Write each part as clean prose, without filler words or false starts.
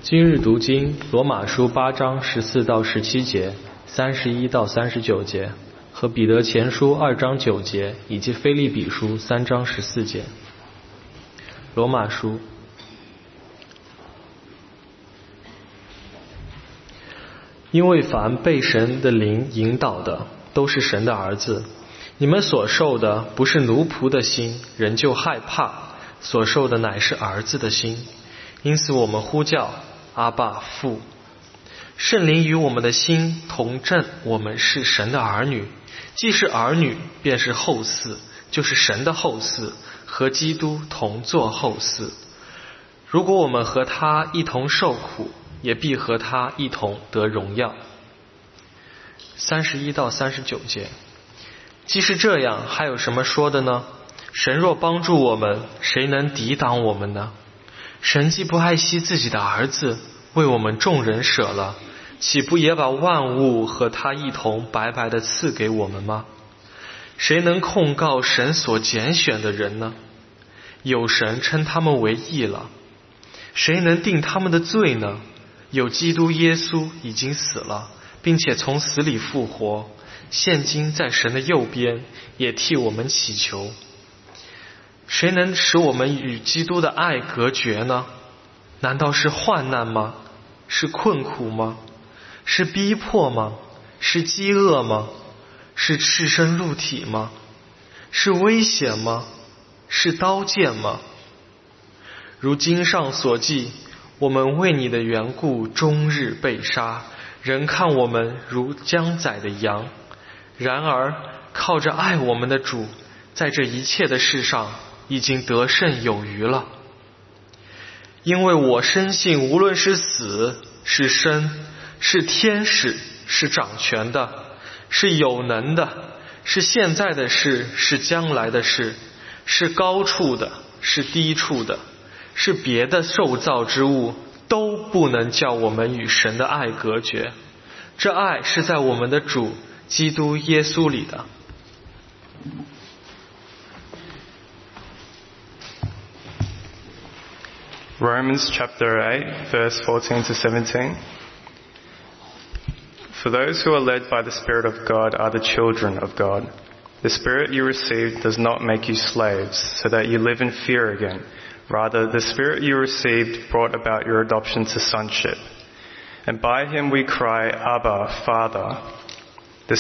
今日读经，罗马书8章14到17节、31到39节，和彼得前书2章9节，以及腓立比书3章14节。罗马书，因为凡被神的灵引导的，都是神的儿子。你们所受的不是奴仆的心，人就害怕；所受的乃是儿子的心。因此我们呼叫阿爸父。圣灵与我们的心同证，我们是神的儿女。既是儿女，便是后嗣，就是神的后嗣，和基督同作后嗣。如果我们和他一同受苦，也必和他一同得荣耀。31到39节。既是这样，还有什么说的呢？神若帮助我们，谁能抵挡我们呢？神既不爱惜自己的儿子，为我们众人舍了，岂不也把万物和他一同白白的赐给我们吗？谁能控告神所拣选的人呢？有神称他们为义了。谁能定他们的罪呢？有基督耶稣已经死了，并且从死里复活，现今在神的右边，也替我们祈求。谁能使我们与基督的爱隔绝呢？难道是患难吗？是困苦吗？是逼迫吗？是饥饿吗？是赤身露体吗？是危险吗？是刀剑吗？如经上所记，我们为你的缘故终日被杀，人看我们如将宰的羊。然而靠着爱我们的主，在这一切的事上已经得胜有余了。因为我深信，无论是死是生，是天使，是掌权的，是有能的，是现在的事，是将来的事，是高处的，是低处的，是别的受造之物，都不能叫我们与神的爱隔绝。这爱是在我们的主基督耶稣里的。 Romans chapter 8, verse 14 to 17. For those who are led by the Spirit of God are the children of God. The Spirit you received does not make you slaves, so that you live in fear again. Rather, the Spirit you received brought about your adoption to sonship. And by him we cry, Abba, Father. The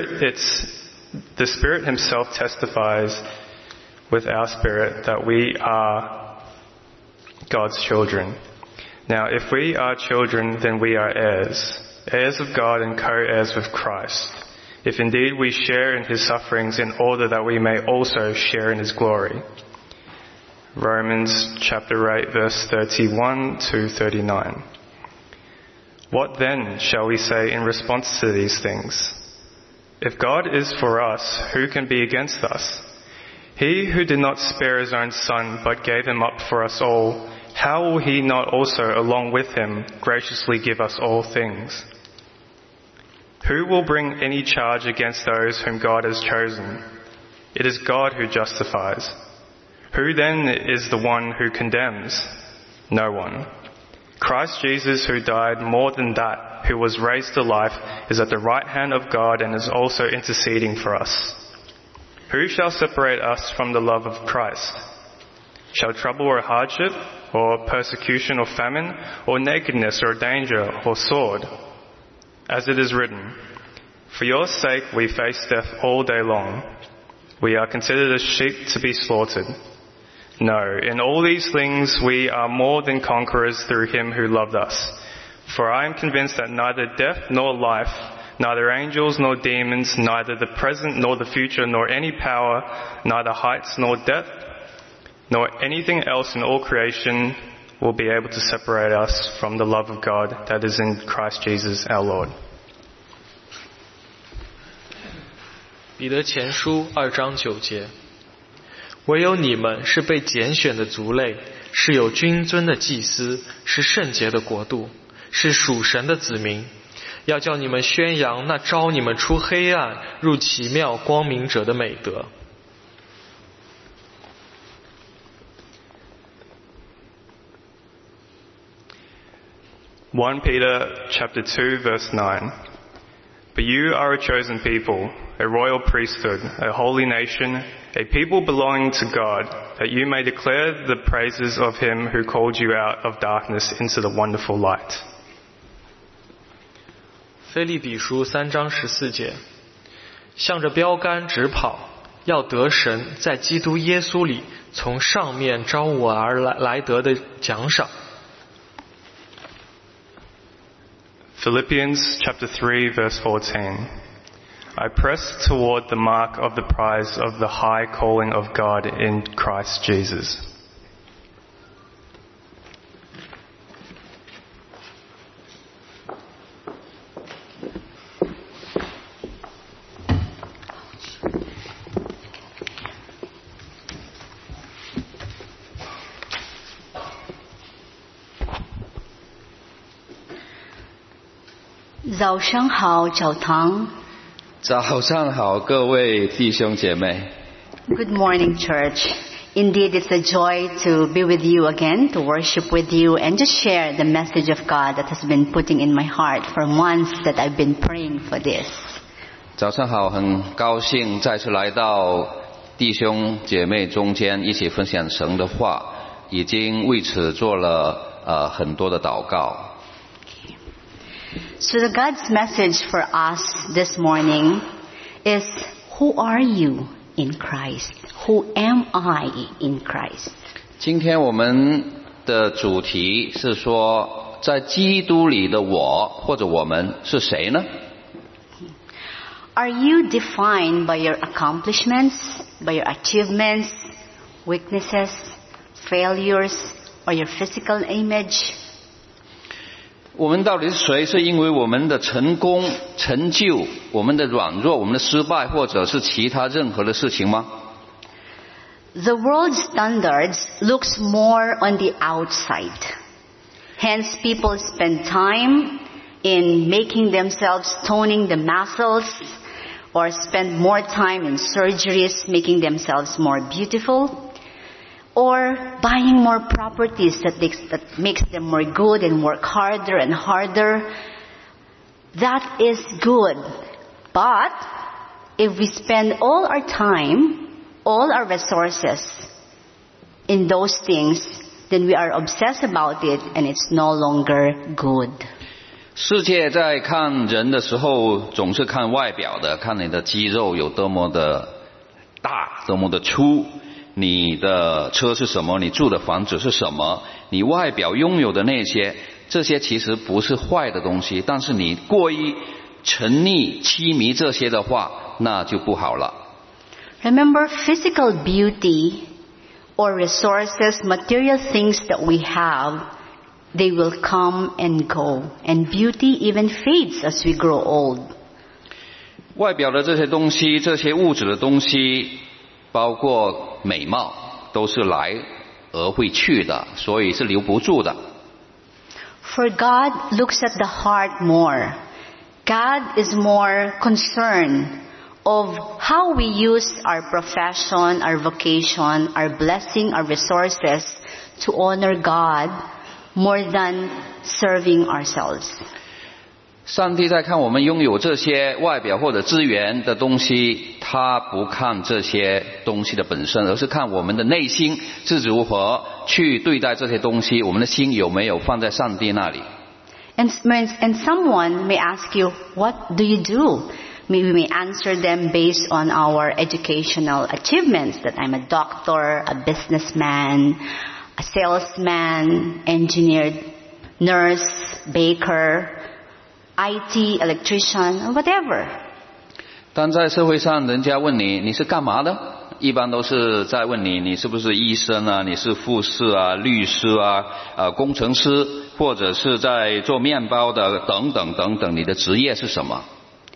Spirit himself testifies with our spirit that we are God's children. Now, if we are children, then we are heirs, heirs of God and co-heirs with Christ, if indeed we share in his sufferings, in order that we may also share in his glory. Romans chapter 8, verse 31 to 39. What then shall we say in response to these things? If God is for us, who can be against us? He who did not spare his own son, but gave him up for us all, how will he not also, along with him, graciously give us all things? Who will bring any charge against those whom God has chosen? It is God who justifies. Who then is the one who condemns? No one. Christ Jesus, who died, more than that, who was raised to life, is at the right hand of God and is also interceding for us. Who shall separate us from the love of Christ? Shall trouble or hardship, or persecution or famine, or nakedness or danger or sword? As it is written, for your sake we face death all day long. We are considered as sheep to be slaughtered. No, in all these things we are more than conquerors through him who loved us. For I am convinced that neither death nor life, neither angels nor demons, neither the present nor the future, nor any power, neither heights nor depth, nor anything else in all creation will be able to separate us from the love of God that is in Christ Jesus our Lord. 彼得前书2章9节。唯有你们是被拣选的族类，是有君尊的祭司，是圣洁的国度，是属神的子民，要叫你们宣扬那召你们出黑暗入奇妙光明者的美德。 1 Peter chapter 2 verse 9. But you are a chosen people, a royal priesthood, a holy nation, a people belonging to God, that you may declare the praises of him who called you out of darkness into the wonderful light. 腓立比书3章14节，向着标杆直跑，要得神在基督耶稣里从上面招我而来得的奖赏。 Philippians chapter 3 verse 14. I press toward the mark of the prize of the high calling of God in Christ Jesus. 早上好，教堂。 早上好，各位弟兄姐妹。 Good morning, church. Indeed, it's a joy to be with you again, to worship with you, and just share the message of God that has been putting in my heart for months that I've been praying for this. 早上好，很高兴再次来到弟兄姐妹中间，一起分享神的话，已经为此做了很多的祷告。 So the God's message for us this morning is, who are you in Christ? Who am I in Christ? 今天我们的主题是说，在基督里的我或者我们是谁呢？ Are you defined by your accomplishments, by your achievements, weaknesses, failures, or your physical image? 我们到底是谁？是因为我们的成功、成就、我们的软弱、我们的失败，或者是其他任何的事情吗？ The world's standards looks more on the outside. Hence, people spend time in making themselves toning the muscles, or spend more time in surgeries making themselves more beautiful, or buying more properties that makes them more good and work harder and harder. That is good. But if we spend all our time, all our resources in those things, then we are obsessed about it and it's no longer good. 世界在看人的时候，总是看外表的，看你的肌肉有多么的大，多么的粗。你的车是什么？你住的房子是什么？你外表拥有的那些，这些其实不是坏的东西，但是你过于沉溺、痴迷这些的话，那就不好了。 Remember, physical beauty or resources, material things that we have, they will come and go. And beauty even fades as we grow old. 外表的这些东西，这些物质的东西，包括美貌，都是来而会去的，所以是留不住的。 For God looks at the heart more. God is more concerned of how we use our profession, our vocation, our blessing, our resources to honor God more than serving ourselves. 上帝在看我们拥有这些外表或者资源的东西，他不看这些东西的本身，而是看我们的内心是如何去对待这些东西，我们的心有没有放在上帝那里。 And someone may ask you, what do you do? We may answer them based on our educational achievements, that I'm a doctor, a businessman, a salesman, engineer, nurse, baker, IT, electrician, whatever. 但在社会上，人家问你你是干嘛的，一般都是在问你你是不是医生啊，你是护士啊，律师啊，工程师，或者是在做面包的，等等等等，你的职业是什么？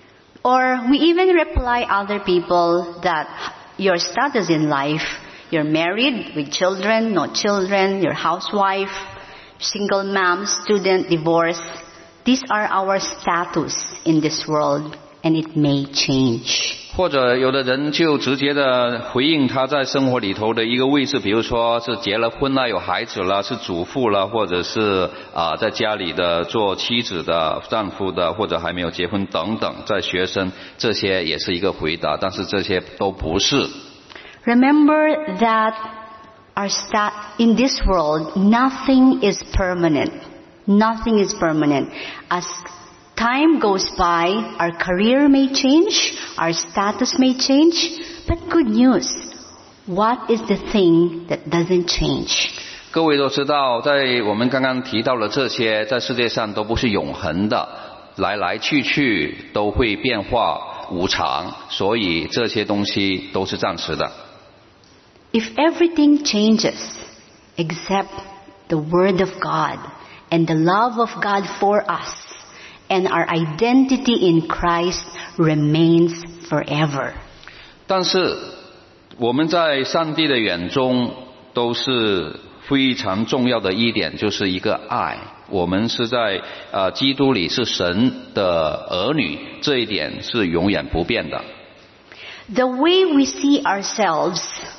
Or we even reply other people that your status in life, you're married with children, no children, you're housewife, single mom, student, divorce. These are our status in this world. and it may change. 或者有的人就直接的回应他在生活里头的一个位置，比如说是结了婚了，有孩子了，是主妇了，或者是在家里的做妻子的、丈夫的，或者还没有结婚等等，在学生，这些也是一个回答，但是这些都不是。 Remember that in this world, nothing is permanent. Nothing is permanent. As time goes by, our career may change, our status may change, but good news, what is the thing that doesn't change? 各位都知道，在我们刚刚提到了这些，在世界上都不是永恒的，来来去去都会变化无常，所以这些东西都是暂时的。 If everything changes except the Word of God and the love of God for us, and our identity in Christ remains forever. 但是我们在上帝的眼中都是非常重要的一点，就是一个爱。我们是在基督里是神的儿女，这一点是永远不变的。 The way we see ourselves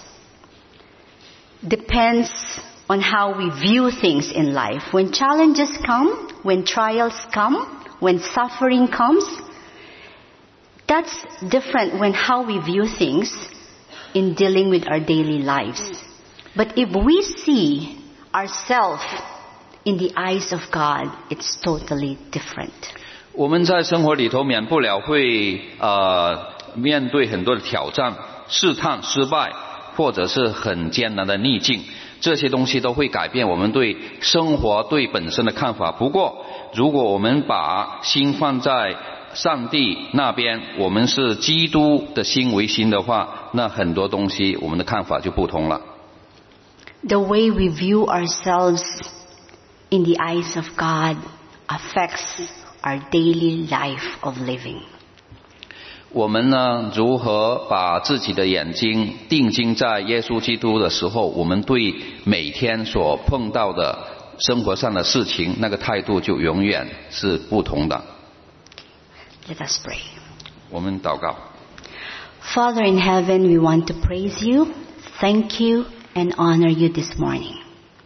depends on how we view things in life. When challenges come, when trials come, when suffering comes, that's different when how we view things in dealing with our daily lives. But if we see ourselves in the eyes of God, it's totally different. 我们在生活里头免不了会面对很多的挑战、试探、失败，或者是很艰难的逆境，这些东西都会改变我们对生活、对本身的看法。不过如果我们把心放在上帝那边，我们是基督的心为心的话，那很多东西我们的看法就不同了。 The way we view ourselves in the eyes of God affects our daily life of living. 我们呢，如何把自己的眼睛定睛在耶稣基督的时候，我们对每天所碰到的生活上的事情，那个态度就永远是不同的。 Let us pray. 我们祷告。 Father in heaven, we want to praise you, thank you, and honor you this morning.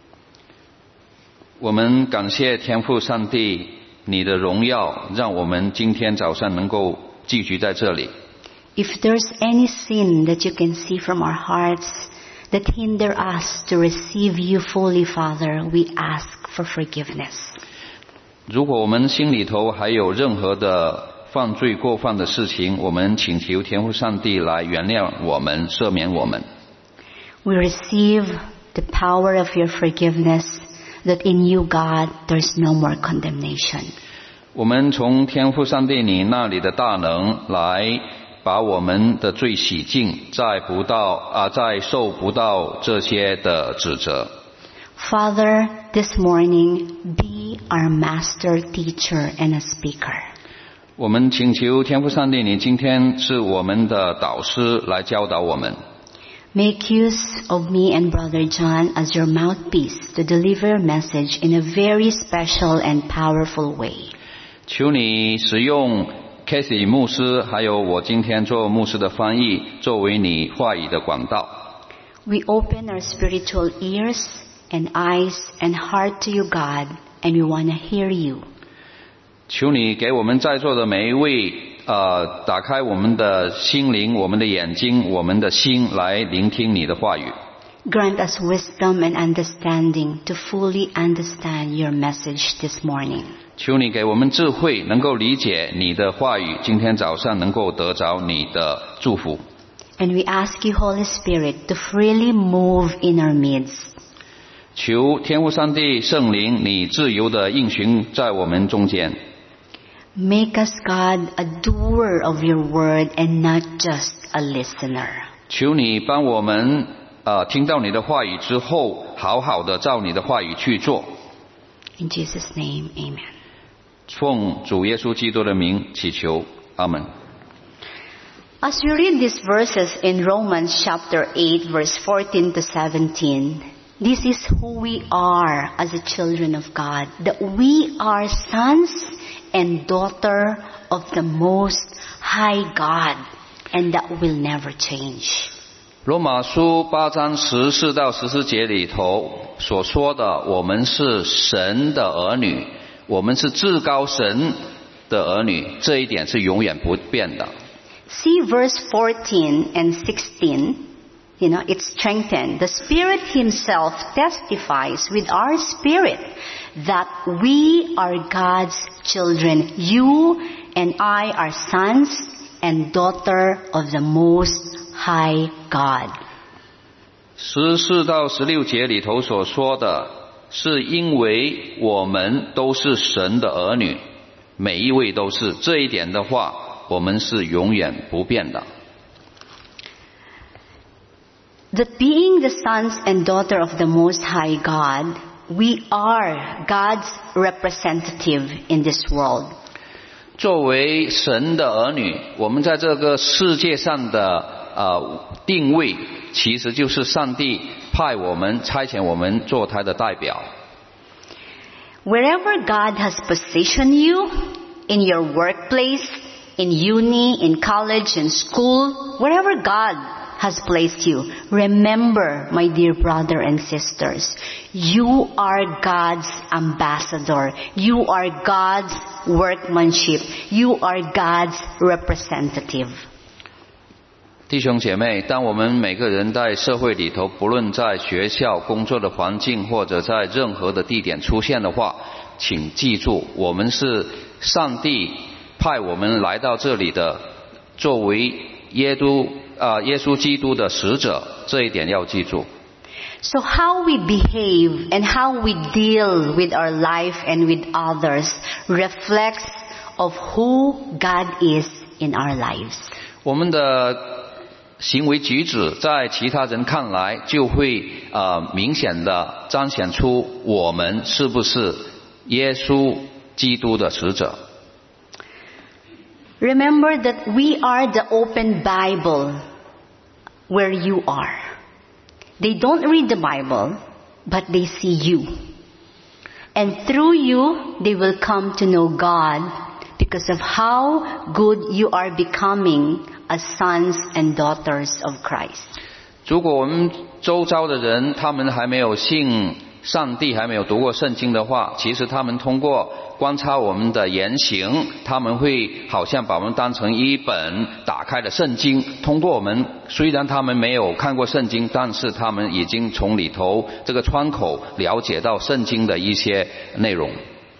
我们感谢天父上帝，你的荣耀让我们今天早上能够聚集在这里。 If there's any sin that you can see from our hearts that hinder us to receive you fully, Father, we ask for forgiveness. 如果我们心里头还有任何的犯罪过犯的事情，我们请求天父上帝来原谅我们，赦免我们。 We receive the power of your forgiveness, that in you, God, there's no more condemnation. 我们从天父上帝你那里的大能来把我们的罪洗净，再受不到这些的指责。 Father, this morning, be our master, teacher, and a speaker. 我们请求天父上帝你今天是我们的导师，来教导我们。 Make use of me and Brother John as your mouthpiece to deliver a message in a very special and powerful way. 求你使用 Casey 牧师还有我今天做牧师的翻译，作为你话语的管道。 We open our spiritual ears and eyes and heart to you, God, and we want to hear you. 求你给我们在座的每一位打开我们的心灵、我们的眼睛、我们的心，来聆听你的话语。 Grant us wisdom and understanding to fully understand your message this morning. 求你给我们智慧，能够理解你的话语，今天早上能够得着你的祝福。 And we ask you, Holy Spirit, to freely move in our midst. 求天父上帝圣灵，你自由的运行在我们中间。 Make us, God, a doer of your word and not just a listener. 求你帮我们听到你的话语之后，好好的照你的话语去做。 In Jesus' name, amen. 奉主耶稣基督的名祈求，阿门。 As we read these verses in Romans chapter 8, verse 14 to 17, this is who we are as the children of God, that we are sons and daughter of the Most high God, and that will never change. 罗马书8章14到14节里头所说的，我们是神的儿女，我们是至高神的儿女，这一点是永远不变的。 See verse 14 and 16. It's strengthened. The Spirit Himself testifies with our spirit that we are God's children. You and I are sons and daughter of the Most High God. 14到16节里头所说的，是因为我们都是神的儿女，每一位都是，这一点的话，我们是永远不变的。 That being the sons and daughter of the Most High God, we are God's representative in this world. 作为神的儿女，我们在这个世界上的定位，其实就是上帝派我们、差遣我们做他的代表。 Wherever God has positioned you, in your workplace, in uni, in college, in school, wherever God has placed you, remember, my dear brother and sisters, you are God's ambassador. You are God's workmanship. You are God's representative. 弟兄姐妹，当我们每个人在社会里头，不论在学校、工作的环境，或者在任何的地点出现的话，请记住，我们是上帝派我们来到这里的，作为耶稣基督的使者，这一点要记住。 So how we behave and how we deal with our life and with others reflects of who God is in our lives. 我们的行为举止在其他人看来就会明显的彰显出我们是不是耶稣基督的使者。 Remember that we are the open Bible where you are. They don't read the Bible, but they see you. And through you, they will come to know God because of how good you are becoming as sons and daughters of Christ. 如果我们周遭的人他们还没有信上帝，还没有读过圣经的话，其实他们通过观察我们的言行，他们会好像把我们当成一本打开的圣经，通过我们，虽然他们没有看过圣经，但是他们已经从里头这个窗口了解到圣经的一些内容。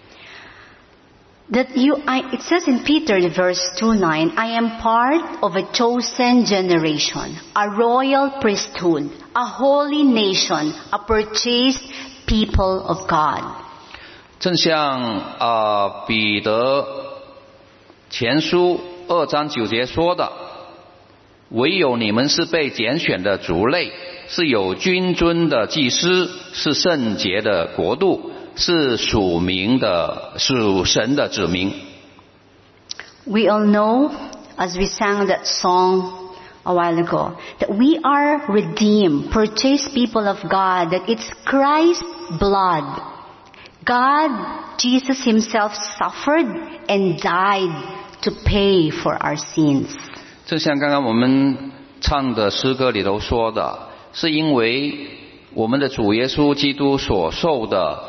It says in Peter verse 2:9, I am part of a chosen generation, a royal priesthood, a holy nation, a purchased people of God. 正像彼得前书2章9节说的，唯有你们是被拣选的族类，是有君尊的祭司，是圣洁的国度，是属神的子民。 We all know, as we sang that song a while ago, that we are redeemed, purchased people of God, that it's Christ's blood. God, Jesus Himself suffered and died to pay for our sins. 正像刚刚我们唱的诗歌里头说的，是因为我们的主耶稣基督所受的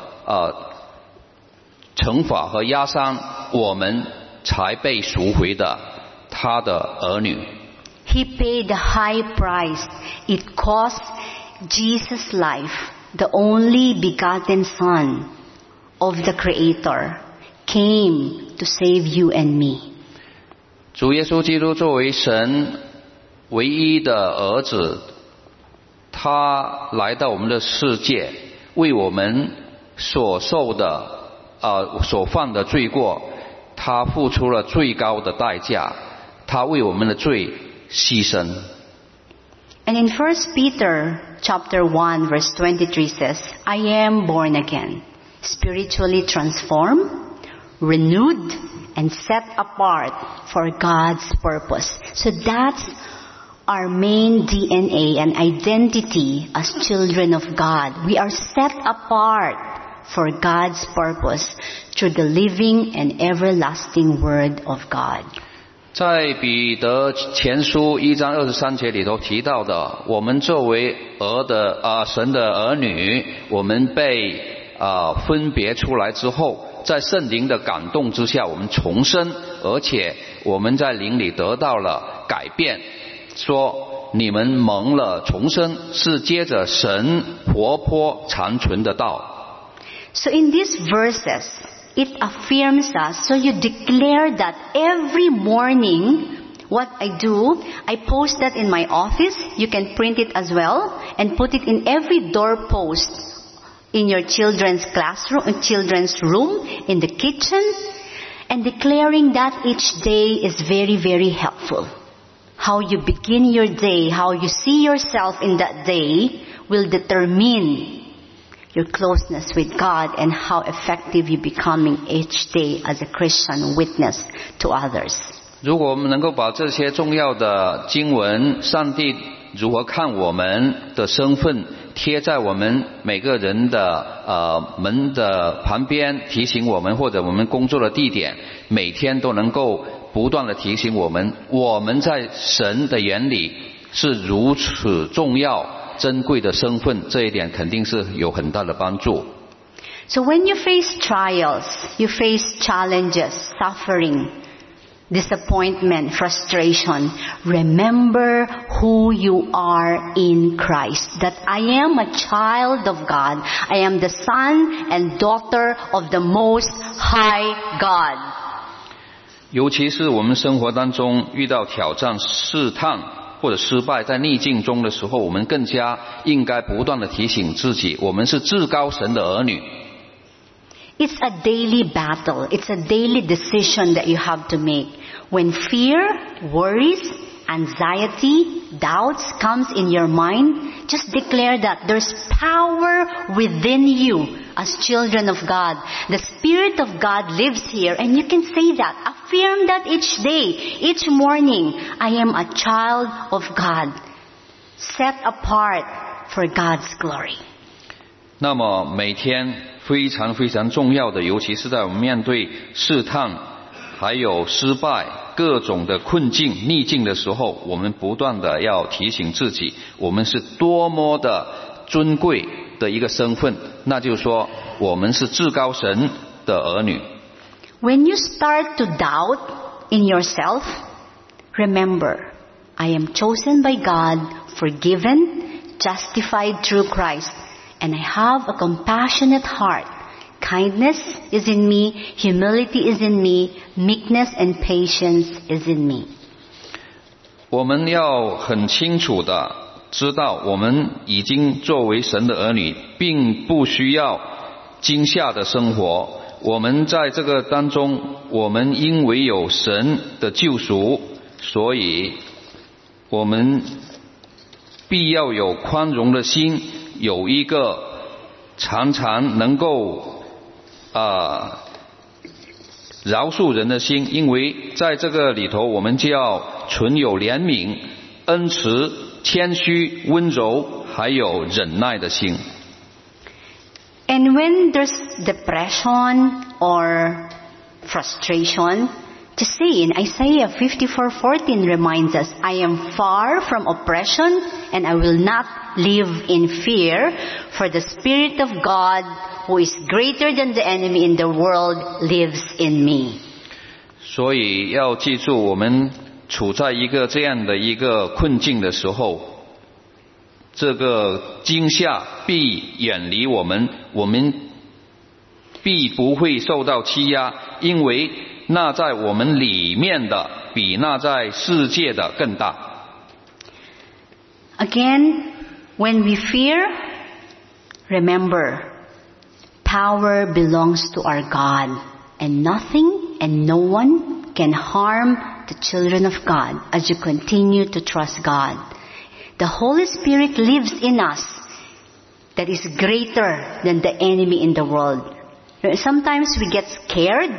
惩罚和压伤，我们才被赎回的他的儿女。 He paid the high price. It cost Jesus' life, the only begotten Son of the Creator, came to save you and me. 主耶稣基督作为神唯一的儿子，他来到我们的世界，为我们所受的所犯的罪过，他付出了最高的代价，他为我们的罪牺牲。 And in 1 Peter chapter 1 verse 23 says, I am born again, spiritually transformed, renewed, and set apart for God's purpose. So that's our main DNA and identity as children of God. We are set apart for God's purpose through the living and everlasting Word of God. 在彼得前书1章23节里头提到的，我们作为神的儿女，我们被分别出来之后，在圣灵的感动之下，我们重生，而且我们在灵里得到了改变。说你们蒙了重生，是接着神活泼长存的道。 So in these verses, it affirms us. So you declare that every morning. What I do, I post that in my office. You can print it as well and put it in every doorpost in your children's classroom, children's room, in the kitchen. And declaring that each day is very, very helpful. How you begin your day, how you see yourself in that day will determine your closeness with God and how effective you're becoming each day as a Christian witness to others. 如果我们能够把这些重要的经文，上帝如何看我们的身份，贴在我们每个人的门的旁边，提醒我们，或者我们工作的地点，每天都能够不断的提醒我们，我们在神的眼里是如此重要珍贵的身份，这一点肯定是有很大的帮助。 So when you face trials, you face challenges, suffering, disappointment, frustration, remember who you are in Christ. That I am a child of God. I am the son and daughter of the Most High God. 尤其是我们生活当中遇到挑战、试探或者失败，在逆境中的时候，我们更加应该不断的提醒自己，我们是至高神的儿女。 It's a daily battle. It's a daily decision that you have to make. When fear, worries, anxiety, doubts comes in your mind, just declare that there's power within you as children of God. The Spirit of God lives here, and you can say that. Affirm that each day, each morning. I am a child of God, set apart for God's glory. 那么每天非常非常重要的，尤其是在我们面对试探还有失败各种的困境逆境的时候，我们不断的要提醒自己，我们是多么的尊贵的一个身份，那就是说我们是至高神的儿女。 When you start to doubt in yourself, remember, I am chosen by God, forgiven, justified through Christ, and I have a compassionate heart. Kindness is in me, humility is in me, meekness and patience is in me. 我们要很清楚的知道，我们已经作为神的儿女，并不需要惊吓的生活。我们在这个当中，我们因为有神的救赎，所以我们必要有宽容的心，有一个常常能够饶恕人的心，因为在这个里头，我们就要存有怜悯、恩慈、谦虚、温柔，还有忍耐的心。 And when there's depression or frustration, just say in Isaiah 54:14 reminds us, I am far from oppression and I will not live in fear, for the Spirit of God, who is greater than the enemy in the world, lives in me. 所以要记住，我们处在一个这样的一个困境的时候，这个惊吓必远离我们，我们必不会受到欺压，因为那在我们里面的比那在世界的更大。 Again, when we fear, remember, power belongs to our God, and nothing and no one can harm the children of God as you continue to trust God. The Holy Spirit lives in us that is greater than the enemy in the world. Sometimes we get scared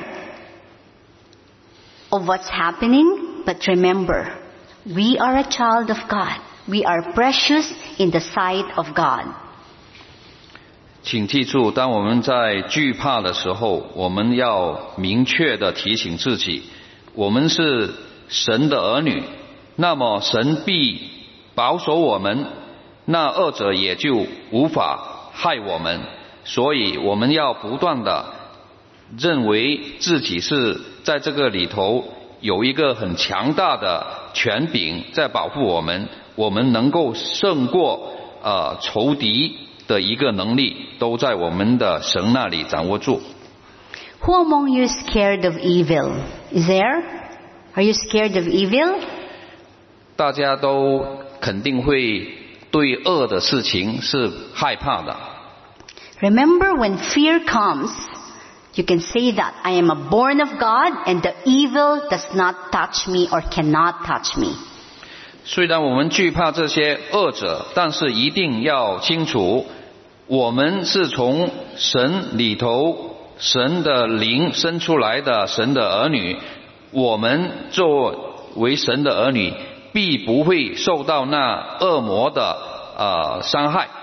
of what's happening, but remember, we are a child of God. We are precious in the sight of God. 请记住，当我们在惧怕的时候，我们要明确的提醒自己，我们是神的儿女，那么神必保守我们，那恶者也就无法害我们。所以我们要不断的认为自己是在这个里头有一个很强大的权柄在保护我们，我们能够胜过仇敌的一个能力都在我们的神那里掌握住。 Who among you is scared of evil? Is there? Are you scared of evil? 大家都肯定会对恶的事情是害怕的。 Remember, when fear comes, you can say that I am a born of God and the evil does not touch me or cannot touch me. 虽然我们惧怕这些恶者，但是一定要清楚，我们是从神里头神的灵生出来的神的儿女，我们作为神的儿女必不会受到那恶魔的伤害。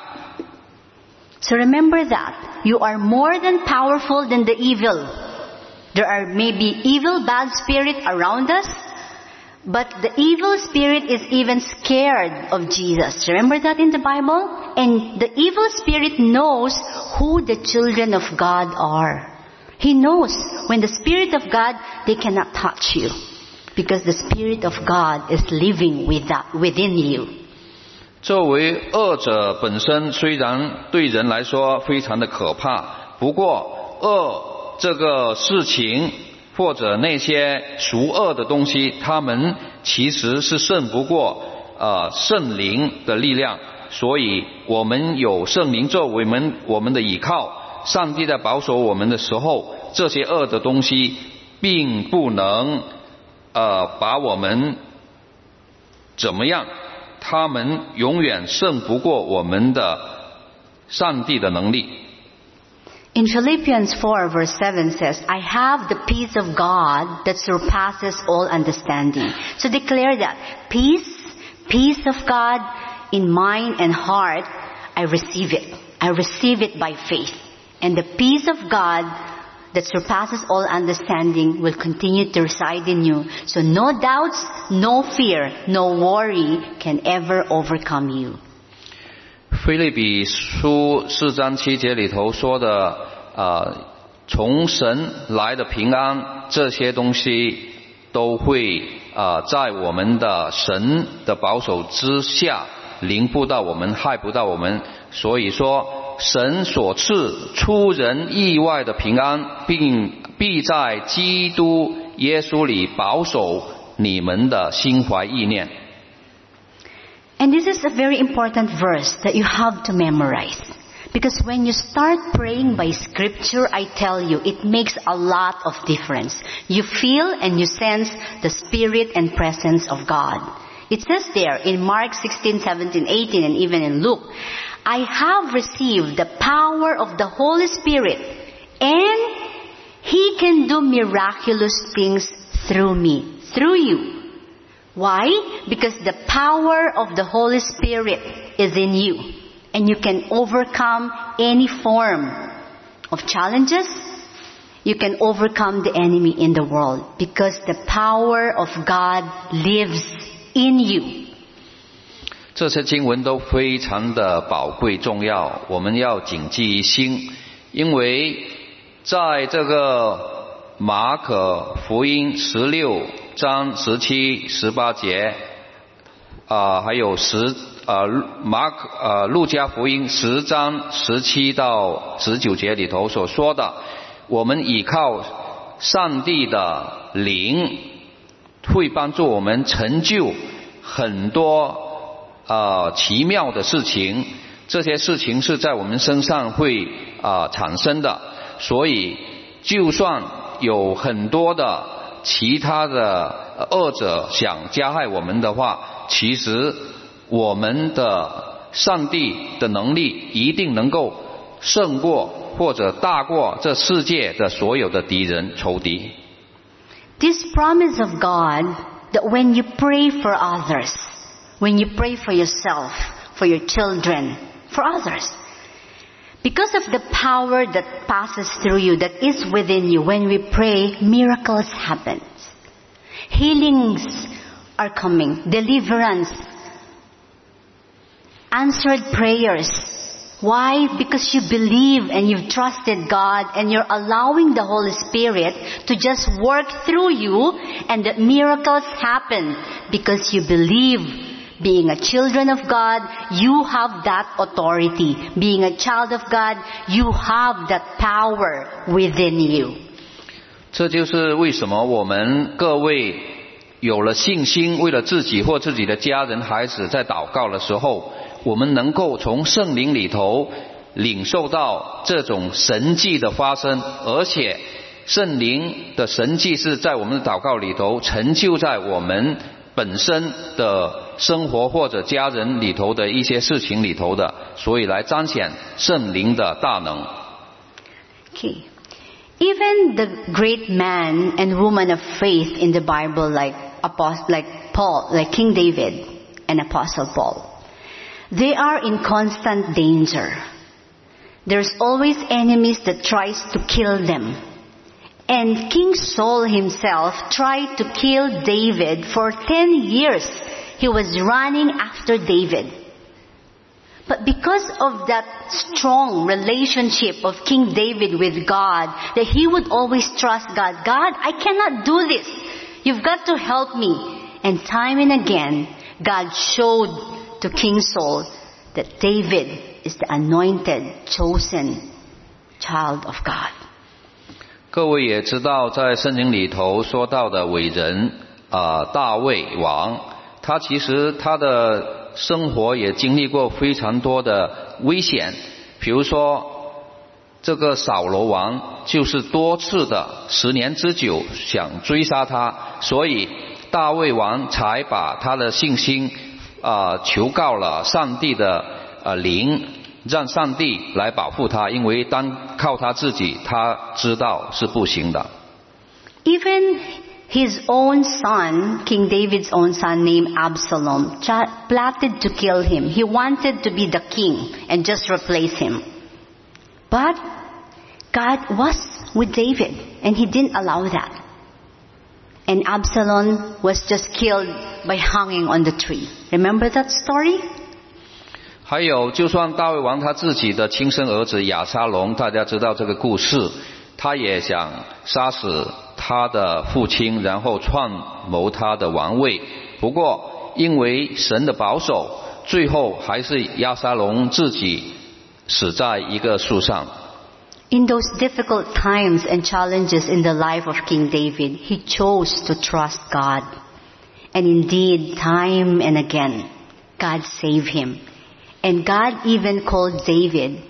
So remember that you are more than powerful than the evil. There are maybe evil, bad spirit around us, but the evil spirit is even scared of Jesus. Remember that in the Bible? And the evil spirit knows who the children of God are. He knows when the Spirit of God, they cannot touch you, because the Spirit of God is living within you. 作为恶者本身虽然对人来说非常的可怕，不过恶这个事情或者那些属恶的东西，他们其实是胜不过圣灵的力量。所以我们有圣灵作为我们的依靠，上帝在保守我们的时候，这些恶的东西并不能把我们怎么样，他们永远胜不过我们的上帝的能力。 In Philippians 4 verse 7 says, I have the peace of God that surpasses all understanding. So declare that. Peace of God in mind and heart, I receive it. I receive it by faith. And the peace of God that surpasses all understanding will continue to reside in you. So no doubts, no fear, no worry can ever overcome you. 腓立比书4章7节里头说的从神来的平安，这些东西都会在我们的神的保守之下临不到我们，害不到我们。所以说神所赐出人意外的平安，并必在基督耶稣里保守你们的心怀意念。 And this is a very important verse that you have to memorize. Because when you start praying by scripture, I tell you, it makes a lot of difference. You feel and you sense the spirit and presence of God. It says there in Mark 16, 17, 18, and even in Luke, I have received the power of the Holy Spirit, and He can do miraculous things through me, through you. Why? Because the power of the Holy Spirit is in you, and you can overcome any form of challenges. You can overcome the enemy in the world because the power of God lives in you. 这些经文都非常的宝贵重要，我们要谨记于心。因为在这个马可福音16章17、18节还有路加福音10章17到19节里头所说的，我们依靠上帝的灵会帮助我们成就很多奇妙的事情，这些事情是在我们身上会产生的。所以就算有很多的其他的恶者想加害我们的话，其实我们的上帝的能力一定能够胜过或者大过这世界的所有的敌人仇敌。 This promise of God that when you pray for others, when you pray for yourself, for your children, for others, because of the power that passes through you, that is within you, when we pray, miracles happen. Healings are coming, deliverance, answered prayers. Why? Because you believe and you've trusted God and you're allowing the Holy Spirit to just work through you, and that miracles happen because you believe. Being a children of God, you have that authority. Being a child of God, you have that power within you. 这就是为什么我们各位有了信心，为了自己或自己的家人孩子在祷告的时候，我们能够从圣灵里头领受到这种神迹的发生，而且圣灵的神迹是在我们的祷告里头成就在我们本身的生活或者家人里头的一些事情里头的，所以来彰显圣灵的大能。 Okay. Even the great man and woman of faith in the Bible, like Paul, like King David and Apostle Paul, they are in constant danger. There's always enemies that tries to kill them. And King Saul himself tried to kill David for 10 years. He was running after David. But because of that strong relationship of King David with God, that he would always trust God. God, I cannot do this. You've got to help me. And time and again, God showed to King Saul that David is the anointed, chosen child of God. 各位也知道，在圣经里头说到的伟人大卫王，他其实他的生活也经历过非常多的危险。比如说这个扫罗王就是多次的10年之久想追杀他，所以大卫王才把他的信心求告了上帝的灵，让上帝来保护他，因为单靠他自己他知道是不行的。 Even his own son, King David's own son named Absalom, plotted to kill him. He wanted to be the king and just replace him. But God was with David and he didn't allow that. And Absalom was just killed by hanging on the tree. Remember that story? 还有就算大卫王他自己的亲生儿子亚沙龙，大家知道这个故事，他也想杀死他的父亲，然后篡谋他的王位。不过因为神的保守，最后还是亚沙龙自己死在一个树上。 In those difficult times and challenges in the life of King David, he chose to trust God. And indeed, time and again, God saved him. And God even called David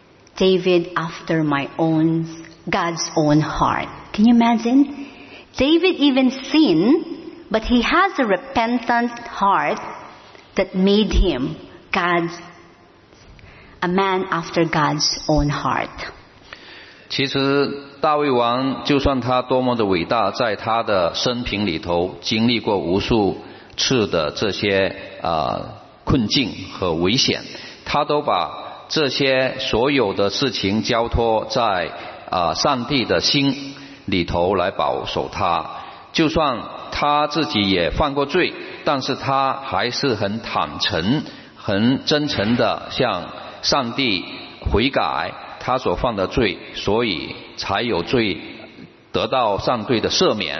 after God's own heart. Can you imagine? David even sinned, but he has a repentant heart that made him a man after God's own heart. 其实大卫王就算他多么的伟大，在他的生平里头经历过无数次的这些困境和危险，他都把这些所有的事情交托在上帝的心里头来保守他。就算他自己也犯过罪，但是他还是很坦诚很真诚的向上帝悔改他所犯的罪，所以才有罪得到上帝的赦免。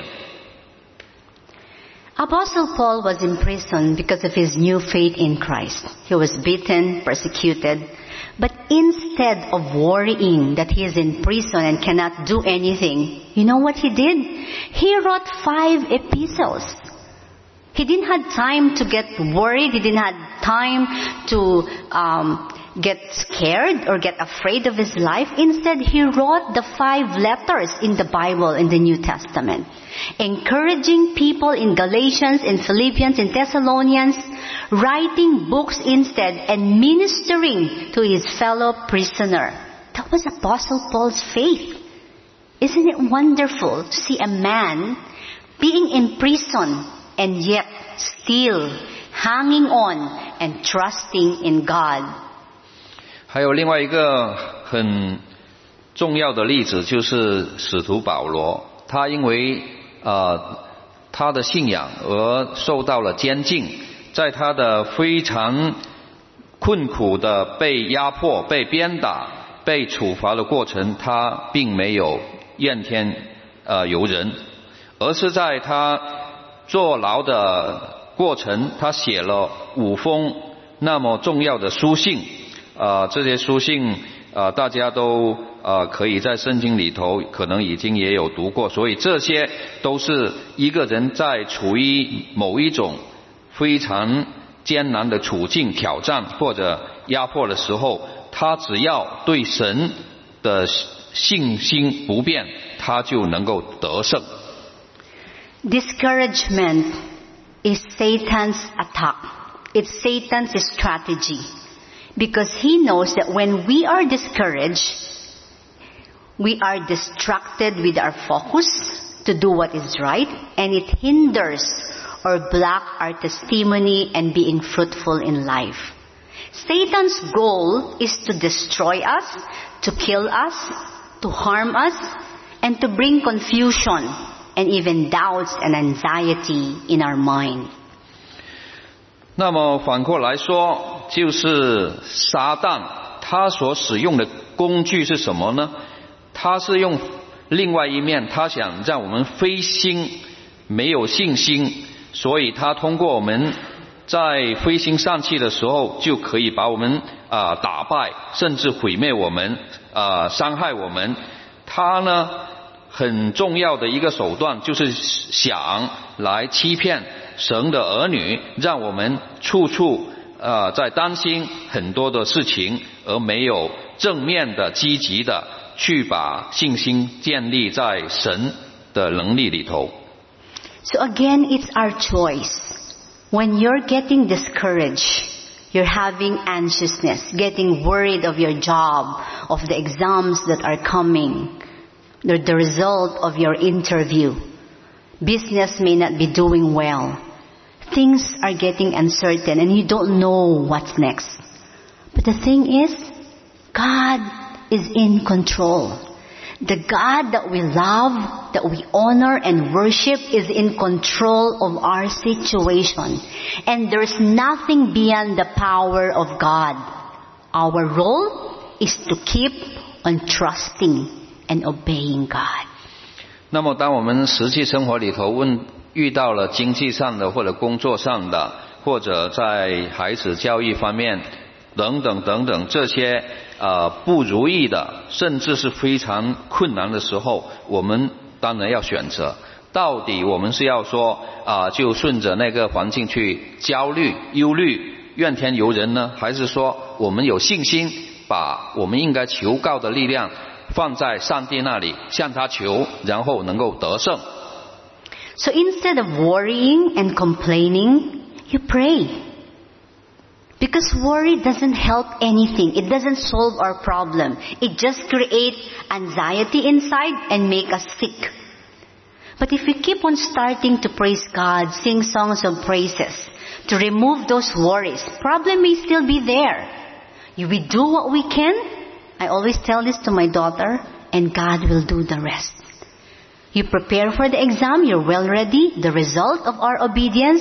Apostle Paul was in prison because of his new faith in Christ. He was beaten, persecuted, but instead of worrying that he is in prison and cannot do anything, you know what he did? He wrote 5 epistles. He didn't have time to get worried. He didn't have time to get scared or get afraid of his life. Instead, he wrote the 5 letters in the Bible in the New Testament, encouraging people in Galatians, in Philippians, in Thessalonians, writing books instead and ministering to his fellow prisoner. That was Apostle Paul's faith. Isn't it wonderful to see a man being in prison and yet still hanging on and trusting in God? 还有另外一个很重要的例子，就是使徒保罗。他因为他的信仰而受到了监禁，在他的非常困苦的被压迫、被鞭打、被处罚的过程，他并没有怨天尤人，而是在他坐牢的过程，他写了5封那么重要的书信。这些书信大家都可以在圣经里头可能已经也有读过，所以这些都是一个人在处于某一种非常艰难的处境、挑战或者压迫的时候，他只要对神的信心不变，他就能够得胜。 Discouragement is Satan's attack. It's Satan's strategy. Because he knows that when we are discouraged, we are distracted with our focus to do what is right, and it hinders or blocks our testimony and being fruitful in life. Satan's goal is to destroy us, to kill us, to harm us, and to bring confusion and even doubts and anxiety in our mind. 那么反过来说，就是撒旦他所使用的工具是什么呢？他是用另外一面，他想让我们灰心，没有信心，所以他通过我们在灰心丧气的时候，就可以把我们打败，甚至毁灭我们，伤害我们。他呢，很重要的一个手段就是想来欺骗神的儿女，让我们处处在担心很多的事情，而没有正面的积极的去把信心建立在神的能力里头。 So again, it's our choice. When you're getting discouraged, you're having anxiousness, getting worried of your job, of the exams that are coming, the result of your interview. Business may not be doing well. Things are getting uncertain and you don't know what's next. But the thing is, God is in control. The God that we love, that we honor and worship is in control of our situation. And there's nothing beyond the power of God. Our role is to keep on trusting and obeying God. 那么当我们实际生活里头遇到了经济上的或者工作上的，或者在孩子教育方面等等等等这些不如意的，甚至是非常困难的时候，我们当然要选择，到底我们是要说就顺着那个环境去焦虑、忧虑、怨天尤人呢，还是说我们有信心把我们应该求告的力量放在上帝那里，向他求，然后能够得胜。 So instead of worrying and complaining, you pray. Because worry doesn't help anything. It doesn't solve our problem. It just creates anxiety inside and make us sick. But if we keep on starting to praise God, sing songs of praises, to remove those worries, problem may still be there. We do what we can. I always tell this to my daughter, and God will do the rest. You prepare for the exam, you're well ready. The result of our obedience,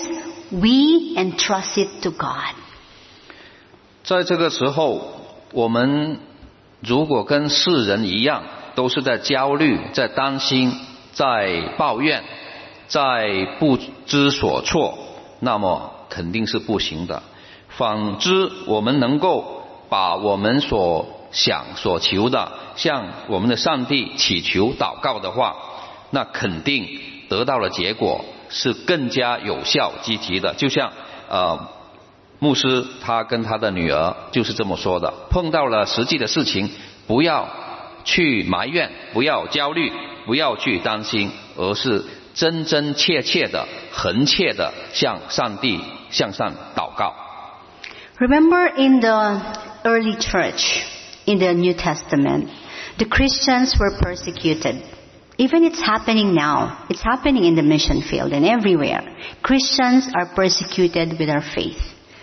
we entrust it to God. 在这个时候，我们如果跟世人一样，都是在焦虑、在担心、在抱怨、在不知所措，那么肯定是不行的。反之，我们能够把我们所想所求的向我们的上帝祈求祷告的话，那肯定得到的结果是更加有效积极的。就像牧师他跟他的女儿就是这么说的，碰到了实际的事情，不要去埋怨，不要焦虑，不要去担心，而是真真切切的恳切的向上帝向上祷告。 Remember in the early church, in the New Testament, the Christians were persecuted. Even it's happening now. It's happening in the mission field and everywhere. Christians are persecuted with their faith.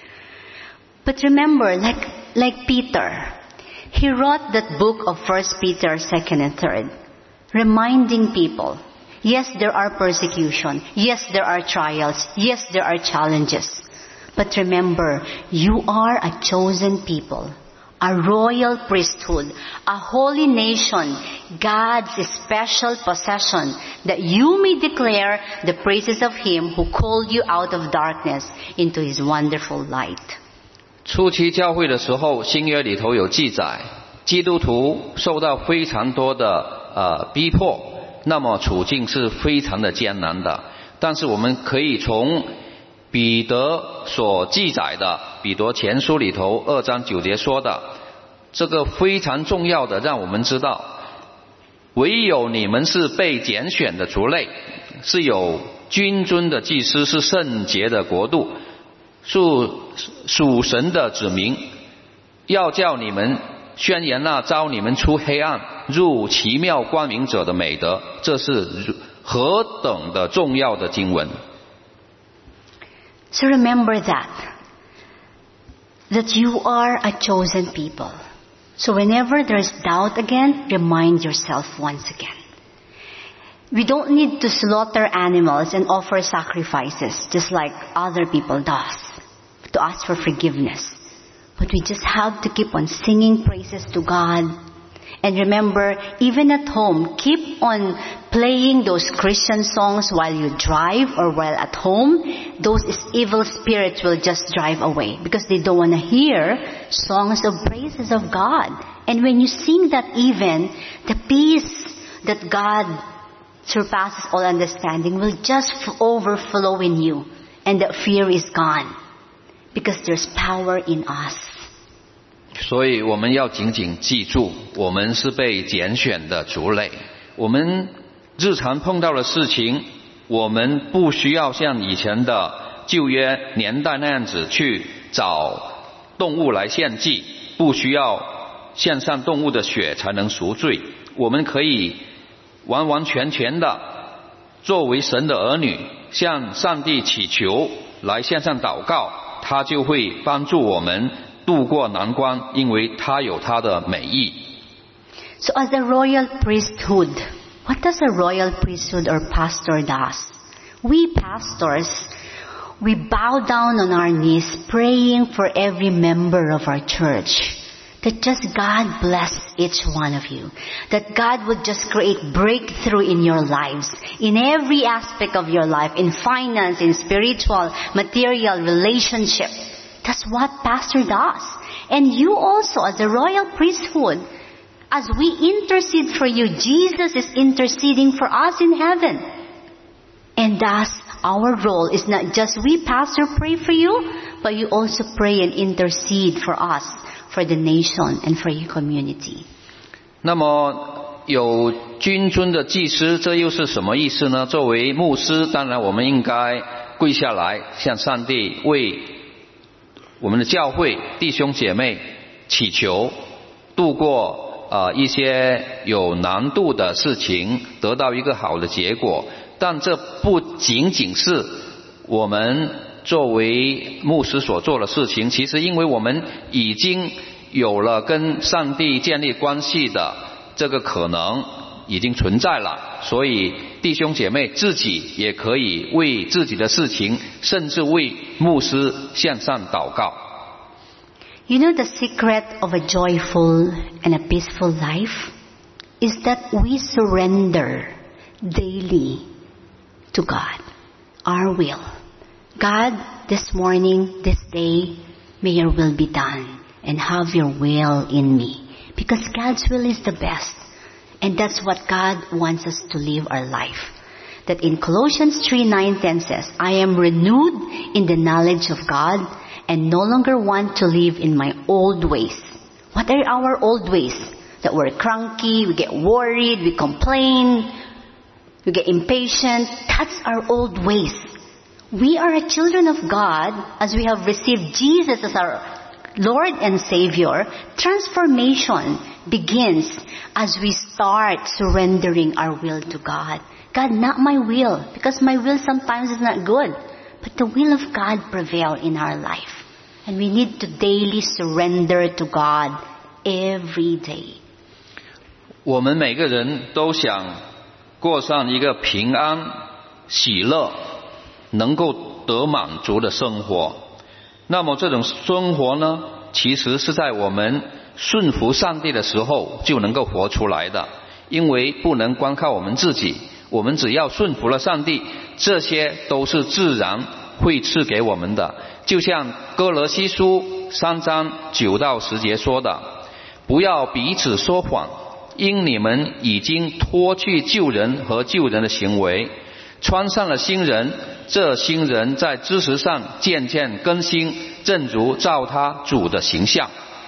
But remember, like Peter, he wrote that book of 1 Peter, 2nd and 3rd, reminding people, Yes, there are persecution. Yes, there are trials. Yes, there are challenges. But remember, you are a chosen people, a royal priesthood, a holy nation, God's special possession, that you may declare the praises of Him who called you out of darkness into His wonderful light. 初期教会的时候，新约里头有记载，基督徒受到非常多的逼迫，那么处境是非常的艰难的。但是我们可以从彼得所记载的彼得前书里头2章9节说的，这个非常重要的，让我们知道，唯有你们是被拣选的族类，是有君尊的祭司，是圣洁的国度，属神的子民，要叫你们宣言那召你们出黑暗入奇妙光明者的美德，这是何等的重要的经文。 So remember that you are a chosen people. So whenever there's doubt again, remind yourself once again. We don't need to slaughter animals and offer sacrifices just like other people does to ask for forgiveness. But we just have to keep on singing praises to God. And remember, even at home, keep on playing those Christian songs while you drive or while at home. Those evil spirits will just drive away because they don't want to hear songs of praises of God. And when you sing that even, the peace that God surpasses all understanding will just overflow in you. And that fear is gone. Because there's power in us. 所以我们要紧紧记住，我们是被拣选的族类。我们日常碰到的事情，我们不需要像以前的旧约年代那样子去找动物来献祭，不需要献上动物的血才能赎罪。我们可以完完全全的作为神的儿女，向上帝祈求，来献上祷告，他就会帮助我们度过难关，因为他有他的美意。 So as a royal priesthood, what does a royal priesthood or pastor does? We pastors, we bow down on our knees praying for every member of our church. That just God bless each one of you. That God would just create breakthrough in your lives. In every aspect of your life. In finance, in spiritual, material, relationship. That's what pastor does. And you also, as a royal priesthood, as we intercede for you, Jesus is interceding for us in heaven. And thus, our role is not just we pastor pray for you, but you also pray and intercede for us, for the nation and for your community. 那么有君尊的祭司，这又是什么意思呢？作为牧师，当然我们应该跪下来向上帝为我们的教会弟兄姐妹祈求，度过一些有难度的事情，得到一个好的结果。但这不仅仅是我们作为牧师所做的事情，其实因为我们已经有了跟上帝建立关系的这个可能已经存在了，所以弟兄姐妹自己也可以为自己的事情，甚至为牧师向上祷告。 You know the secret of a joyful and a peaceful life is that we surrender daily to God, our will. God, this morning, this day, may your will be done and have your will in me. Because God's will is the best. And that's what God wants us to live our life. That in Colossians 3:9-10 says, I am renewed in the knowledge of God and no longer want to live in my old ways. What are our old ways? That we're cranky, we get worried, we complain, we get impatient. That's our old ways. We are a children of God as we have received Jesus as our Lord and Savior. Transformation begins as we start surrendering our will to God. God, not my will, because my will sometimes is not good, but the will of God prevail in our life. And we need to daily surrender to God every day. 我们每个人都想过上一个平安、喜乐、能够得满足的生活。那么这种生活呢，其实是在我们顺服上帝的时候就能够活出来的，因为不能光靠我们自己，我们只要顺服了上帝，这些都是自然会赐给我们的。就像哥罗西书3章9到10节说的，不要彼此说谎，因你们已经脱去旧人和旧人的行为，穿上了新人，这新人在知识上渐渐更新，正如照他主的形象。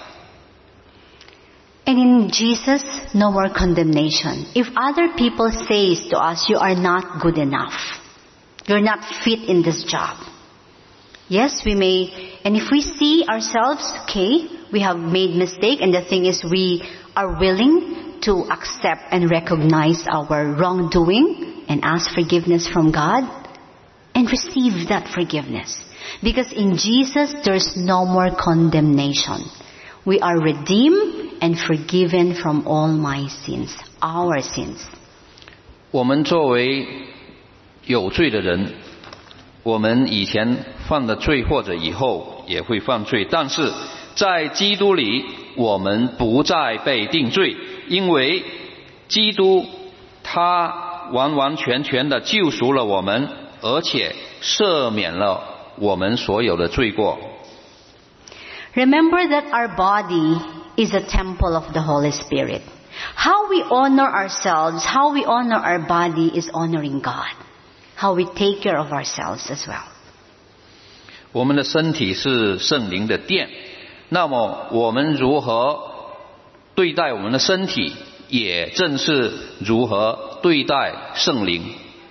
And in Jesus, no more condemnation. If other people say to us, you are not good enough, you're not fit in this job. Yes, we may, and if we see ourselves, okay, we have made mistake, and the thing is we are willing to accept and recognize our wrongdoing and ask forgiveness from God and receive that forgiveness. Because in Jesus, there's no more condemnation. We are redeemed and forgiven from all my sins, our sins. 我们作为有罪的人，我们以前犯的罪或者以后也会犯罪，但是在基督里我们不再被定罪，因为基督他完完全全的救赎了我们，而且赦免了我们所有的罪过。 Remember that our body is a temple of the Holy Spirit. How we honor ourselves, how we honor our body is honoring God. How we take care of ourselves as well. 我们的身体是圣灵的殿，那么我们如何对待我们的身体，也正是如何对待圣灵。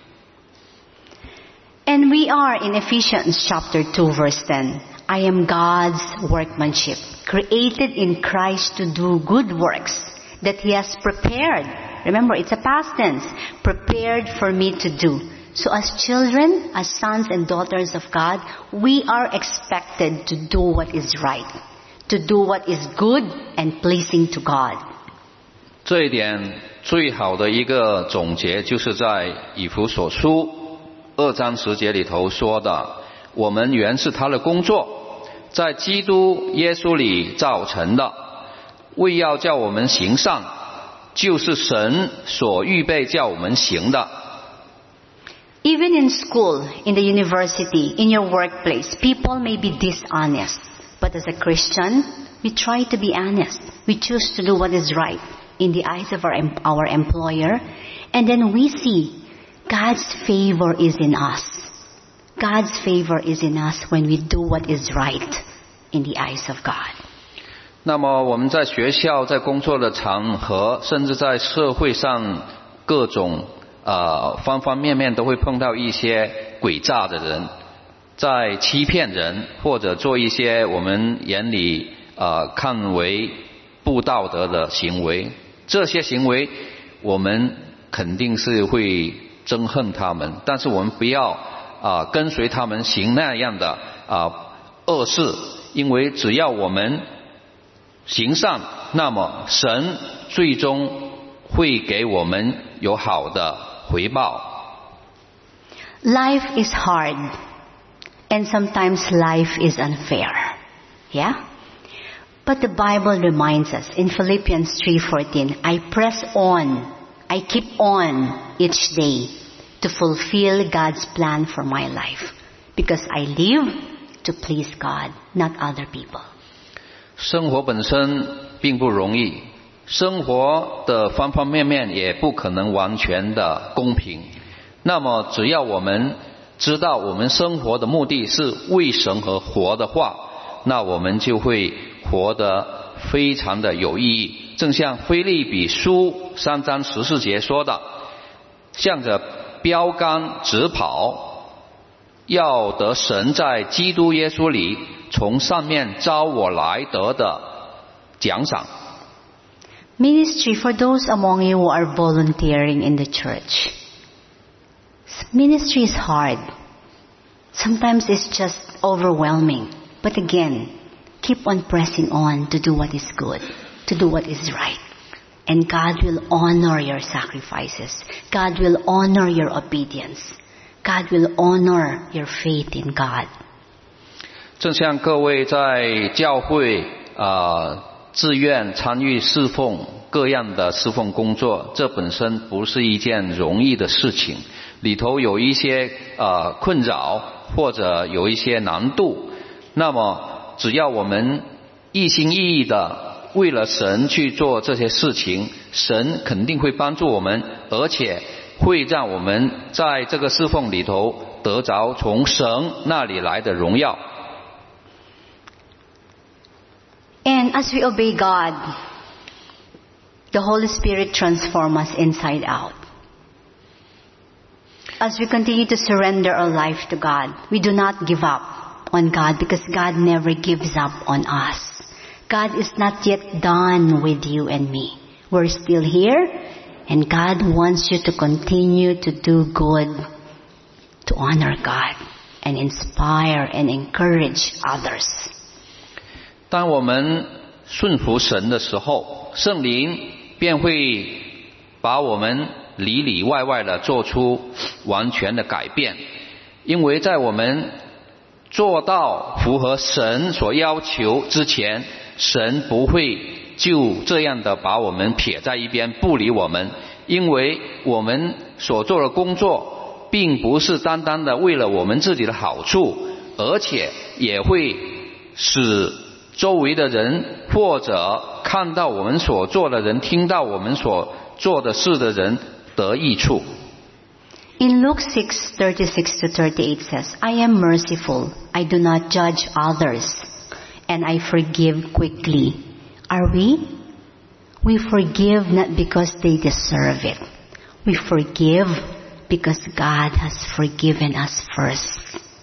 And we are in Ephesians chapter 2 verse 10. I am God's workmanship, created in Christ to do good works that He has prepared. Remember, it's a past tense. Prepared for me to do. So as children, as sons and daughters of God, we are expected to do what is right, to do what is good and pleasing to God. 这一点最好的一个总结，就是在以弗所书2章10节里头说的，我们原是他的工作，在基督耶稣里造成的，为要叫我们行善，就是神所预备叫我们行的。 Even in school, in the university, in your workplace, people may be dishonest. But as a Christian, we try to be honest. We choose to do what is right in the eyes of our employer. And then we see God's favor is in us. God's favor is in us when we do what is right in the eyes of God. 那么我们在学校，在工作的场合，甚至在社会上各种方方面面都会碰到一些诡诈的人，在欺骗人，或者做一些我们眼里看为不道德的行为。这些行为我们肯定是会憎恨他们，但是我们不要跟随他们行那样的恶事，因为只要我们行善，那么神最终会给我们有好的回报。 Life is hard, and sometimes life is unfair. Yeah? But the Bible reminds us in Philippians 3:14, I press on, I keep on each day to fulfill God's plan for my life, because I live to please God, not other people. 生活本身并不容易，生活的方方面面也不可能完全的公平。那么只要我们知道我们生活的目的是为神而活的话，那我们就会活得非常的有意义。正像腓立比书3章14节说的，向着标杆直跑，要得神在基督耶稣里从上面招我来得的奖赏。 Ministry for those among you who are volunteering in the church. Ministry is hard. Sometimes it's just overwhelming. But again, keep on pressing on to do what is good, to do what is right. And God will honor your sacrifices. God will honor your obedience. God will honor your faith in God. 正像各位在教会自愿参与侍奉各样的侍奉工作，这本身不是一件容易的事情，里头有一些困扰或者有一些难度。那么只要我们一心一意的为了神去做这些事情，神肯定会帮助我们，而且会让我们在这个侍奉里头得着从神那里来的荣耀。 And as we obey God, the Holy Spirit transforms us inside out. As we continue to surrender our life to God, we do not give up on God because God never gives up on us. God is not yet done with you and me. We're still here, and God wants you to continue to do good, to honor God, and inspire and encourage others. 当我们顺服神的时候，圣灵便会把我们里里外外的做出完全的改变。因为在我们做到符合神所要求之前，神不会就这样的把我们撇在一边不理我们，因为我们所做的工作并不是单单的为了我们自己的好处，而且也会使周围的人或者看到我们所做的人，听到我们所做的事的人得益处。 In Luke 6:36-38 says, I am merciful, I do not judge others, and I forgive quickly. Are we? We forgive not because they deserve it. We forgive because God has forgiven us first.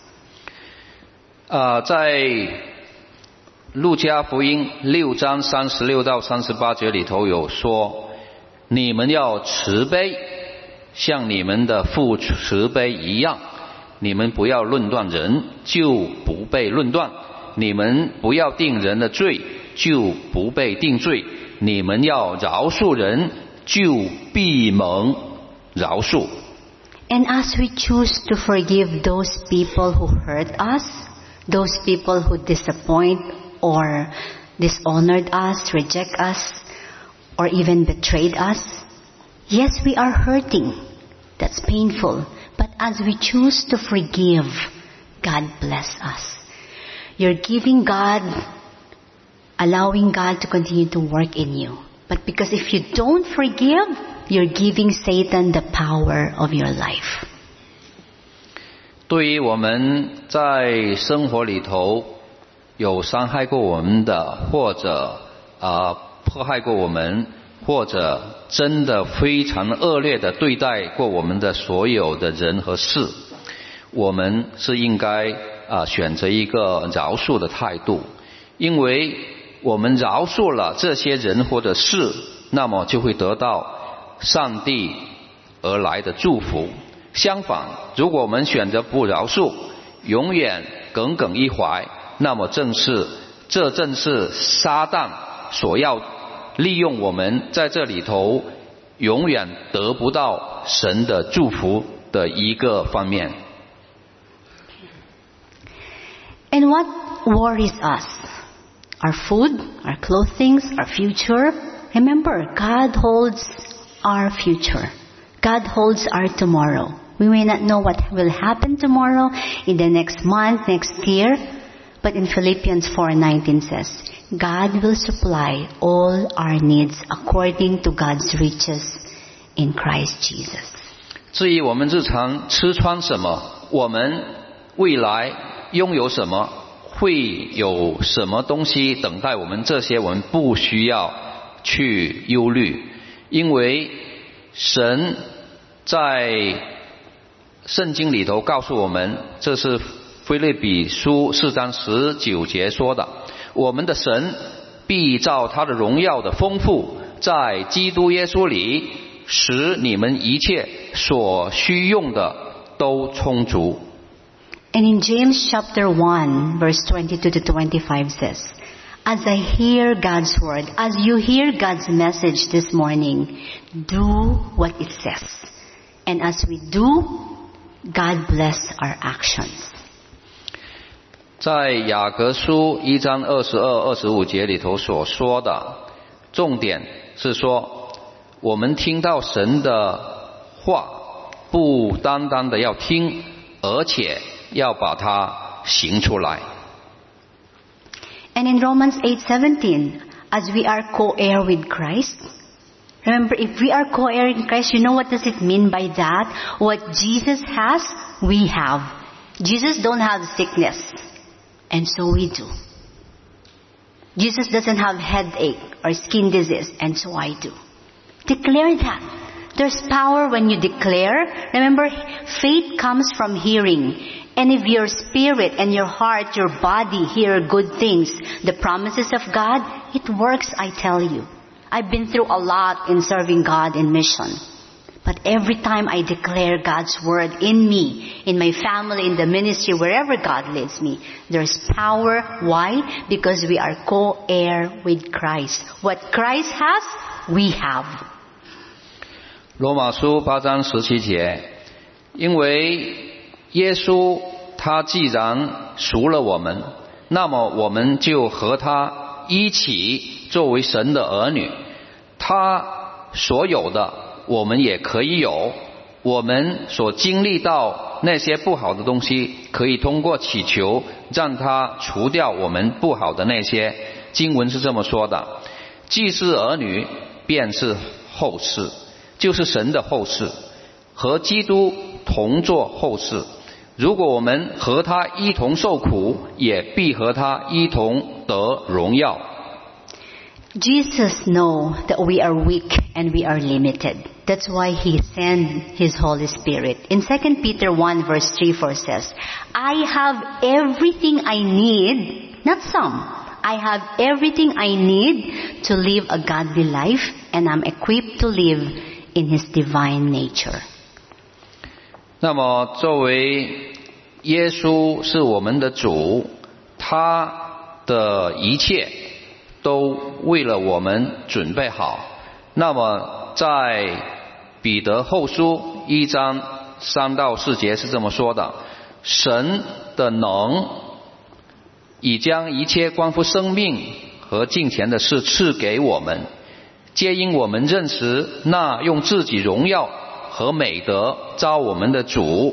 在路加福音6章36到38节里头有说，你们要慈悲，像你们的父慈悲一样。你们不要论断人，就不被论断；你们不要定人的罪，就不被定罪；你们要饶恕人，就必蒙饶恕。 And as we choose to forgive those people who hurt us, those people who disappoint or dishonored us, reject us, or even betrayed us, yes, we are hurting. That's painful. But as we choose to forgive, God bless us. You're giving God, allowing God to continue to work in you. But because if you don't forgive, you're giving Satan the power of your life. 对于我们在生活里头有伤害过我们的，或者迫害过我们，或者真的非常恶劣的对待过我们的所有的人和事，我们是应该选择一个饶恕的态度。因为我们饶恕了这些人或者事，那么就会得到上帝而来的祝福。相反，如果我们选择不饶恕，永远耿耿于怀，那么这正是撒旦所要利用我们在这里头永远得不到神的祝福的一个方面。 And what worries us? Our food, our clothing, our future. Remember, God holds our future. God holds our tomorrow. We may not know what will happen tomorrow, in the next month, next year. But in Philippians 4:19 says, God will supply all our needs according to God's riches in Christ Jesus. 至于我们日常吃穿什么，我们未来拥有什么，会有什么东西等待我们，这些我们不需要去忧虑，因为神在圣经里头告诉我们，这是腓立比书4章19节说的，我们的神必照他的荣耀的丰富，在基督耶稣里使你们一切所需用的都充足。 And in James chapter 1 verse 22-25 says, as I hear God's word, as you hear God's message this morning, do what it says. And as we do, God bless our actions. 在雅各书1章22、25节里头所说的重点是说，我们听到神的话，不单单的要听，而且要把它行出来。 And in Romans 8:17, as we are co-heir with Christ, remember, if we are co-heir in Christ, you know what does it mean by that? What Jesus has, we have. Jesus don't have sickness, and so we do. Jesus doesn't have headache or skin disease, and so I do. Declare that. There's power when you declare. Remember, faith comes from hearing. And if your spirit and your heart, your body hear good things, the promises of God, it works, I tell you. I've been through a lot in serving God in mission. But every time I declare God's word in me, in my family, in the ministry, wherever God leads me, there's power. Why? Because we are co-heir with Christ. What Christ has, we have. 罗马书8章17节，因为耶稣他既然赎了我们，那么我们就和他一起作为神的儿女，他所有的我们也可以有，我们所经历到那些不好的东西，可以通过祈求让他除掉我们不好的那些。经文是这么说的，既是儿女，便是后世，就是神的后世，和基督同作后世。如果我们和他一同受苦，也必和他一同得荣耀。 Jesus knows that we are weak and we are limited. That's why He sent His Holy Spirit. In 2 Peter 1 verse 3-4 says, I have everything I need, not some. I have everything I need to live a godly life, and I'm equipped to live in His divine nature. 那么作为耶稣是我们的主，他的一切都为了我们准备好。那么在彼得后书1章3到4节是这么说的，神的能已将一切关乎生命和敬虔的事赐给我们，皆因我们认识那用自己荣耀和美德召我们的主。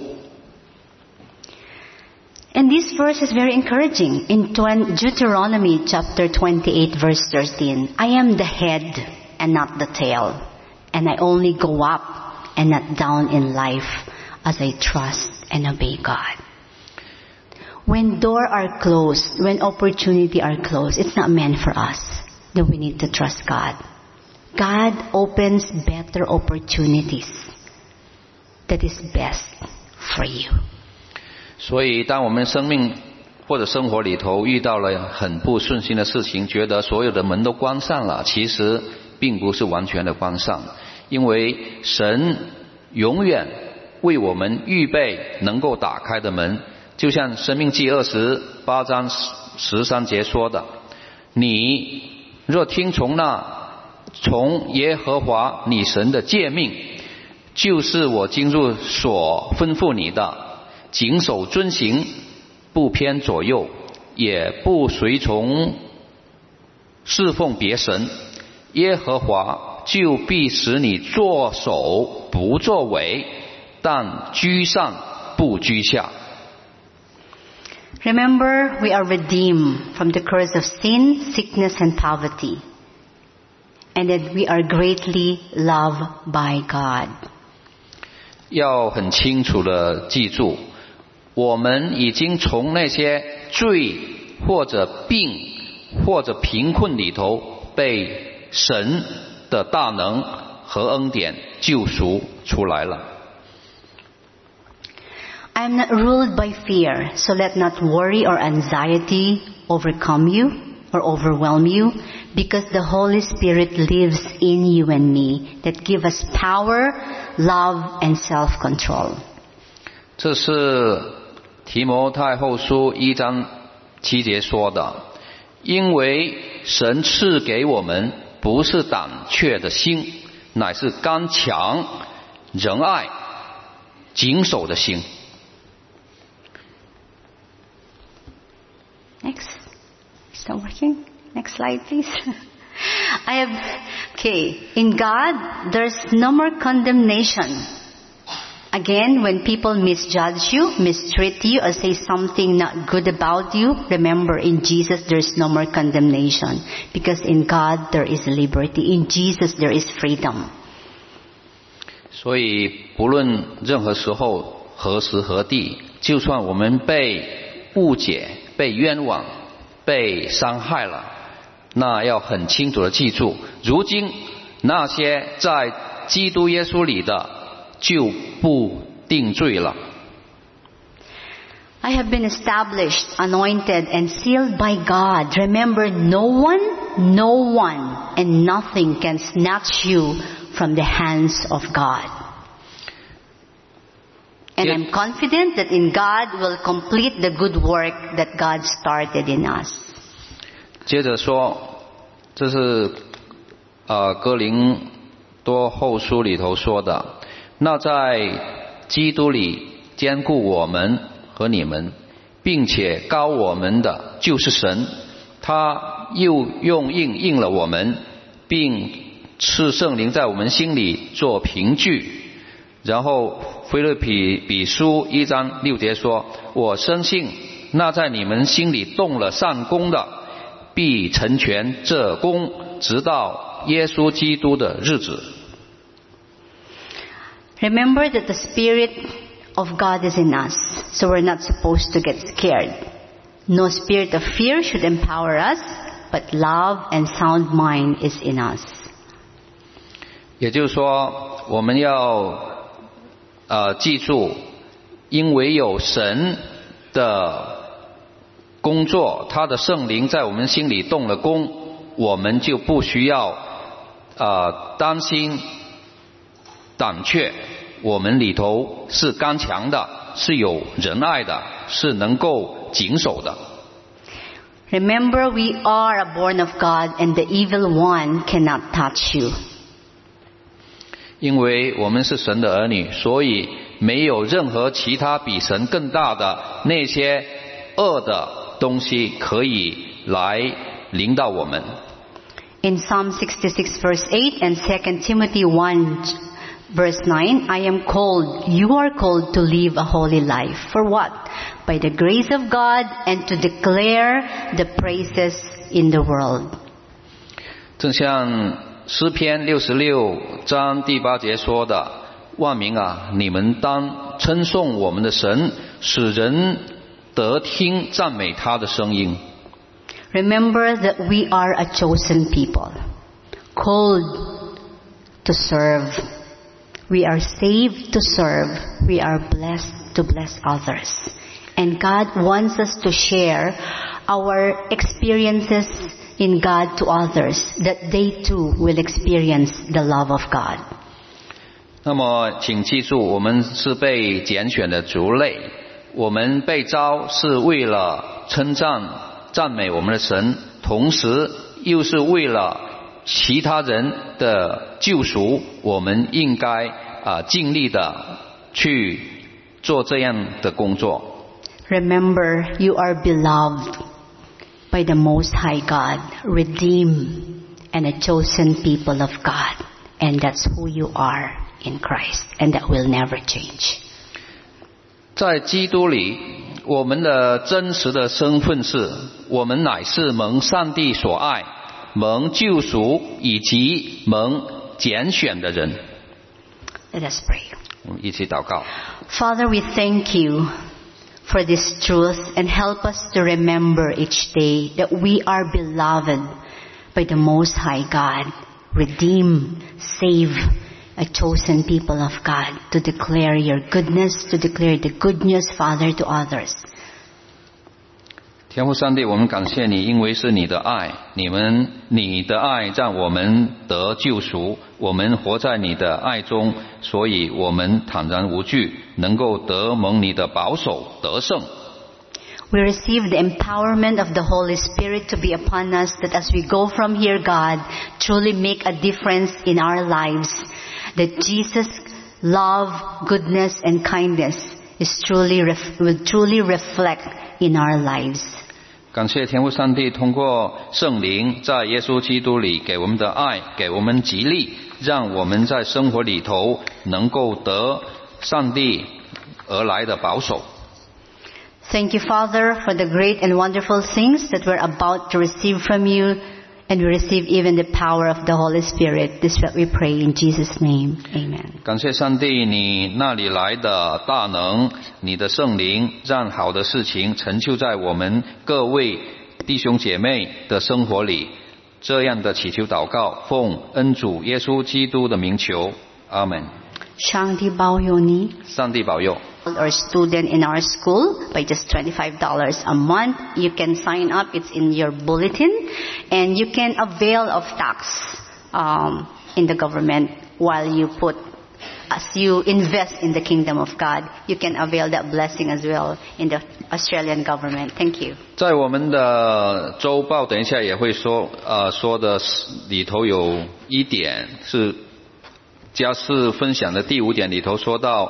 And this verse is very encouraging. In Deuteronomy chapter 28 verse 13, I am the head and not the tail, and I only go up and not down in life as I trust and obey God. When doors are closed, when opportunity are closed, it's not meant for us. Then we need to trust God. God opens better opportunities that is best for you. 所以当我们生命或者生活里头遇到了很不顺心的事情，觉得所有的门都关上了，其实并不是完全的关上，因为神永远为我们预备能够打开的门。就像申命记28章13节说的，你若听从从耶和华你神的诫命，就是我今日所吩咐你的，谨守遵行，不偏左右，也不随从侍奉别神，耶和华就必使你作首不作尾，但居上不居下。 Remember, we are redeemed from the curse of sin, sickness, and poverty, and that we are greatly loved by God. 要很清楚的记住，我们已经从那些罪或者病或者贫困里头被神的大能和恩典救赎出来了。 I am not ruled by fear, so let not worry or anxiety overcome you or overwhelm you, because the Holy Spirit lives in you and me, that give us power, love, and self-control. 这是提摩太后书1章7节说的， 因为神赐给我们不是胆怯的心，乃是刚强、仁爱、谨守的心。 Next. It's not working. Next slide, please. In God, there's no more condemnation. Again, when people misjudge you, mistreat you, or say something not good about you, remember, in Jesus there's no more condemnation. Because in God there is liberty. In Jesus there is freedom. 所以不论任何时候、何时何地，就算我们被误解、被冤枉、被伤害了，那要很清楚的记住，如今那些在基督耶稣里的就不定罪了。 I have been established, anointed, and sealed by God. Remember, no one, and nothing can snatch you from the hands of God. And I'm confident that in God we'll complete the good work that God started in us. 接着说，这是哥林多后书里头说的，那在基督里坚固我们和你们，并且膏我们的就是神，他又用印了我们，并赐圣灵在我们心里做凭据。然后腓立比书1章6节说，我深信那在你们心里动了善功的，必成全这功，直到耶稣基督的日子。 Remember that the Spirit of God is in us, so we're not supposed to get scared. No spirit of fear should empower us, but love and sound mind is in us. 也就是说，我们要记住，因为有神的工作，他的圣灵在我们心里动了工，我们就不需要担心胆怯，我们里头是刚强的，是有仁爱的，是能够谨守的。 Remember, we are born of God, and the evil one cannot touch you. 因为我们是神的儿女，所以没有任何其他比神更大的那些恶的东西可以来临到我们。 In Psalm 66 verse 8 and 2 Timothy 1 verse 9, I am called, you are called to live a holy life. For what? By the grace of God and to declare the praises in the world. 正像诗篇66章第8节说的，万民啊，你们当称颂我们的神，使人得听赞美他的声音。 Remember that we are a chosen people, called to serve. We are saved to serve. We are blessed to bless others. And God wants us to share our experiences in God to others, that they too will experience the love of God. 那么请记住，我们是被拣选的族类，我们被召是为了赞美我们的神，同时又是为了其他人的救赎，我们应该尽力的去做这样的工作。 Remember, you are beloved by the Most High God, redeemed and a chosen people of God. And that's who you are in Christ. And that will never change. 在基督里，我们的真实的身份是，我们乃是蒙上帝所爱、蒙救赎以及蒙拣选的人。 Let us pray. 我们一起祷告。 Father, we thank you for this truth and help us to remember each day that we are beloved by the Most High God, redeemed, saved, a chosen people of God to declare your goodness, to declare the good news, Father, to others. 天父上帝，我们感谢你，因为是你的爱，你的爱让我们得救赎，我们活在你的爱中，所以我们坦然无惧，能够得蒙你的保守得胜。 We receive the empowerment of the Holy Spirit to be upon us, that as we go from here, God, truly make a difference in our lives. That Jesus' love, goodness, and kindness is will truly reflect in our lives. 感谢天父上帝通过圣灵在耶稣基督里给我们的爱，给我们激励，让我们在生活里头能够得上帝而来的保守。 Thank you, Father, for the great and wonderful things that we're about to receive from you, and we receive even the power of the Holy Spirit. This is what we pray in Jesus' name. Amen. 感谢上帝，你那里来的大能，你的圣灵，让好的事情成就在我们各位弟兄姐妹的生活里。这样的祈求祷告，奉恩主耶稣基督的名求，阿门。 上帝保佑你。 上帝保佑。 Or student in our school by just $25 a month. You can sign up. It's in your bulletin, and you can avail of tax in the government while you as you invest in the kingdom of God. You can avail that blessing as well in the Australian government. Thank you. 在我们的周报等一下也会说的里头有一点是家事分享的第5点里头说到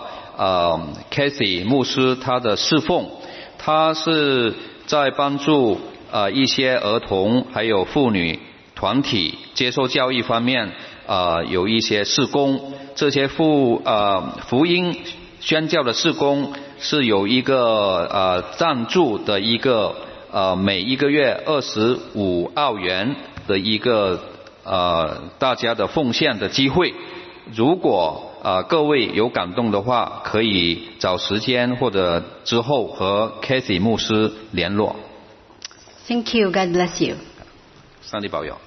Kathy 牧师他的侍奉，他是在帮助一些儿童还有妇女团体接受教育方面有一些事工。这些福音宣教的事工是有一个赞助的一个每一个月25澳元的一个大家的奉献的机会。如果各位有感动的话，可以找时间或者之后和 Kathy 牧师联络。 Thank you. God bless you. 上帝保佑。